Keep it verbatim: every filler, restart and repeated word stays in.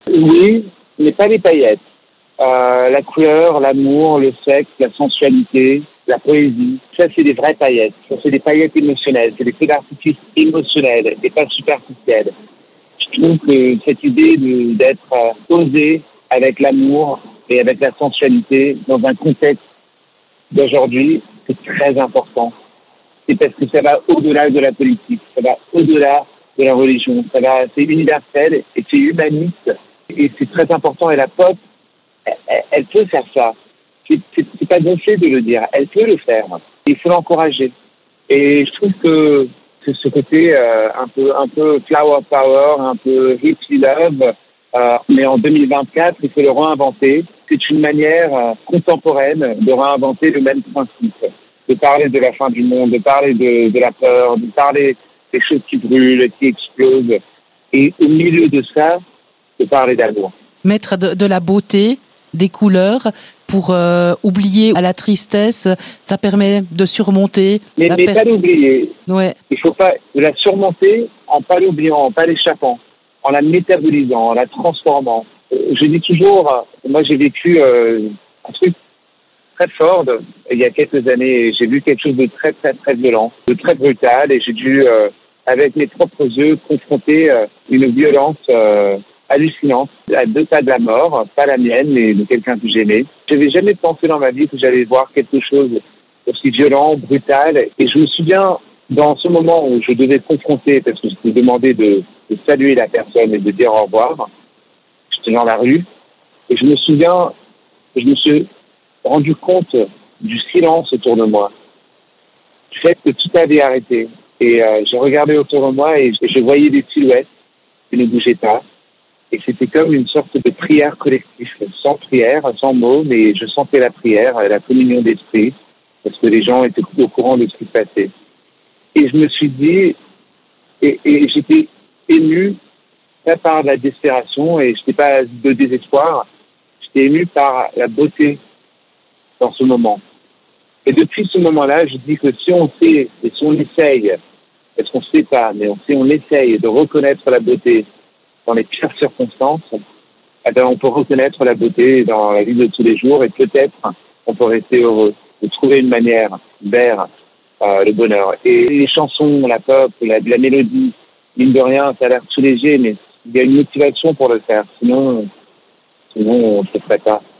Oui, mais pas les paillettes. Euh, la couleur, l'amour, le sexe, la sensualité, la poésie. Ça, c'est des vraies paillettes. Ça, c'est des paillettes émotionnelles. C'est des feux d'artifice émotionnels et pas superficiels. Je trouve que cette idée de, d'être euh, osé avec l'amour et avec la sensualité dans un contexte d'aujourd'hui, c'est très important. C'est parce que ça va au-delà de la politique, ça va au-delà de la religion, ça va, c'est universel et c'est humaniste et c'est très important. Et la pop, elle, elle peut faire ça. C'est, c'est, c'est pas gonflé de le dire, elle peut le faire. Il faut l'encourager. Et je trouve que c'est ce côté euh, un peu un peu flower power, un peu hippie love, euh, mais en deux mille vingt-quatre, il faut le réinventer. C'est une manière euh, contemporaine de réinventer le même principe, de parler de la fin du monde, de parler de, de la peur, de parler des choses qui brûlent, qui explosent, et au milieu de ça, de parler d'amour. Mettre de, de la beauté, des couleurs pour euh, oublier la tristesse, ça permet de surmonter. Mais, mais per... pas l'oublier. Ouais. Il faut pas la surmonter en pas l'oubliant, en pas l'échappant, en la métabolisant, en la transformant. Je dis toujours, moi j'ai vécu euh, un truc très fort de, il y a quelques années. J'ai vu quelque chose de très très très violent, de très brutal, et j'ai dû, euh, avec mes propres yeux, confronter euh, une violence euh, hallucinante, à deux pas de la mort, pas la mienne, mais de quelqu'un que j'aimais. Je n'avais jamais pensé dans ma vie que j'allais voir quelque chose aussi violent, brutal, et je me souviens, dans ce moment où je devais confronter, parce que je me demandais de, de saluer la personne et de dire au revoir, j'étais dans la rue, et je me souviens, je me suis rendu compte du silence autour de moi, du fait que tout avait arrêté. Et euh, j'ai regardé autour de moi et je, je voyais des silhouettes qui ne bougeaient pas. Et c'était comme une sorte de prière collective, sans prière, sans mots, mais je sentais la prière, la communion d'esprit, parce que les gens étaient au courant de ce qui se passait. Et je me suis dit, et, et j'étais ému, pas par la désespération, et je n'étais pas de désespoir, j'étais ému par la beauté dans ce moment. Et depuis ce moment-là, je dis que si on sait, et si on essaye, parce qu'on ne sait pas, mais on sait, on essaye de reconnaître la beauté dans les pires circonstances, eh bien, on peut reconnaître la beauté dans la vie de tous les jours et peut-être on peut rester heureux, de trouver une manière vers euh, le bonheur. Et les chansons, la pop, la, la mélodie, mine de rien, ça a l'air tout léger, mais il y a une motivation pour le faire. Sinon, sinon on ne se ferait pas.